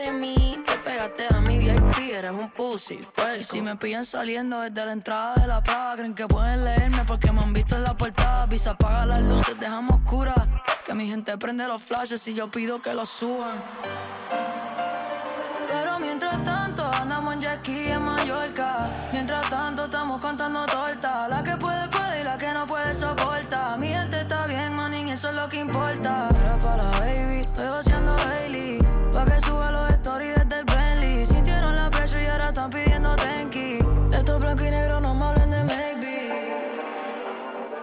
de mí. Te pegaste a mi VIP, eres un pussy, pues. Y si me pillan saliendo desde la entrada de la Prada, creen que pueden leerme porque me han visto en la portada. Visa, apaga las luces, dejamos oscuras, que mi gente prende los flashes y yo pido que los suban. Pero mientras tanto andamos en jet ski en Mallorca. Mientras tanto estamos contando torta. La que puede, puede y la que no puede soporta. Mi gente está bien, manín, eso es lo que importa.